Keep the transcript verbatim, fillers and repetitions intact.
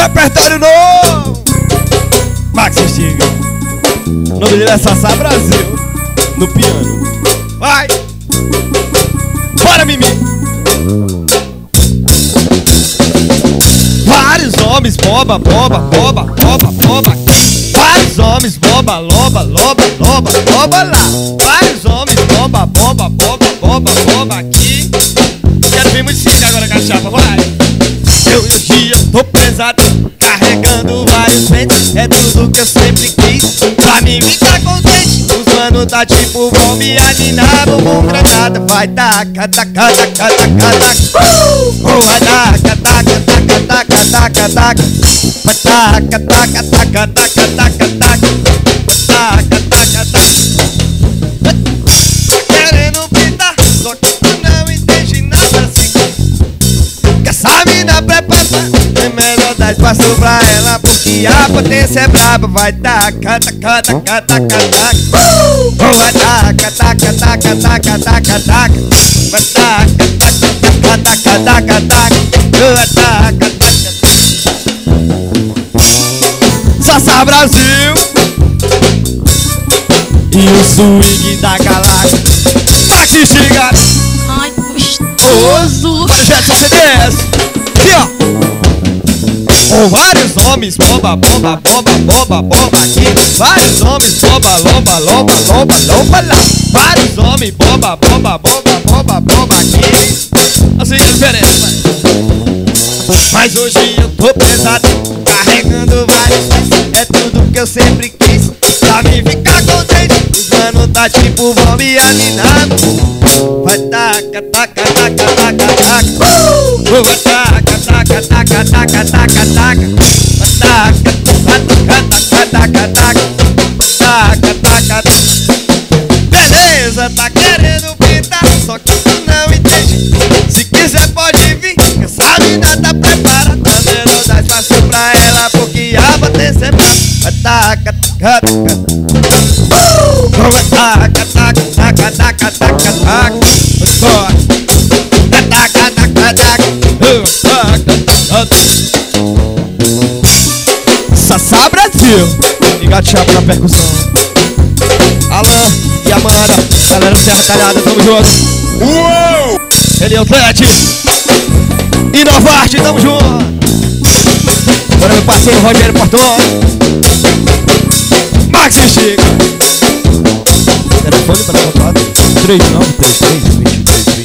Repertório novo. Max Estiga. O nome dele é Sassá Brasil. No piano. Vai. Bora, Mimi. Vários homens boba, boba, boba, boba, boba. Vários homens boba, loba, loba, loba, loba lá. Vários homens boba, boba, boba, boba, boba aqui. Quero ver muito chique agora, cachapa, vai. Eu e o dia tô pesado, carregando vários pentes. É tudo que eu sempre quis, pra mim ficar contente. Os mano tá tipo bombe, animar, bumbum granada. Vai taca, taca, taca, taca, taca. Uh! Vai taca, taca, taca, taca, taca, taca. Vai taca, taca, taca, taca, taca, taca. Vai taca, taca, taca. Tá querendo pintar, só que tu não entende nada assim. Que essa mina prepara, é melhor dar espaço pra ela, porque a potência é braba. Vai taca, taca, taca, taca, taca. Uh! Vai taca, taca, taca, taca, taca, taca. Vai taca, taca, taca, taca, taca. Vai taca, taca. Sassá Brasil e o swing da galáxia. Max Estiga. Ai, gostoso. Projeto C D S. Aqui, ó. Com vários homens, bomba, bomba, bomba, bomba, bomba aqui. Vários homens, bomba, lomba, lomba, lomba, lomba lá. Vários homens, bomba, bomba, bomba, bomba, bomba aqui. Assim é a diferença. Mas hoje eu tô pesado, carregando vários pés. É tudo que eu sempre quis, pra mim ficar contente. Os mano tá tipo bombe animado. Vai taca, taca, taca, taca, taca. Uh! Vai taca, taca, taca, taca, taca, taca. Vai taca, taca, taca, taca, taca. Taca, taca, taca. Beleza, tá querendo pintar, só que tu não entende. Se quiser pode vir, que essa mina tá preparada. Melhor dar espaço pra ela, porque a potência é brava. Vai taca, taca, taca. Vai taca, taca, taca, taca, taca, taca. Taca, taca, taca. Sassá Brasil e Gachapa na percussão. Alan e Amanda, galera Serra Talhada, tamo junto. Uou! Ele é o Tete e Novarte, tamo junto. Agora meu parceiro Rogério Portão. Max Estiga. Telefone para contato três nove três três, dois três.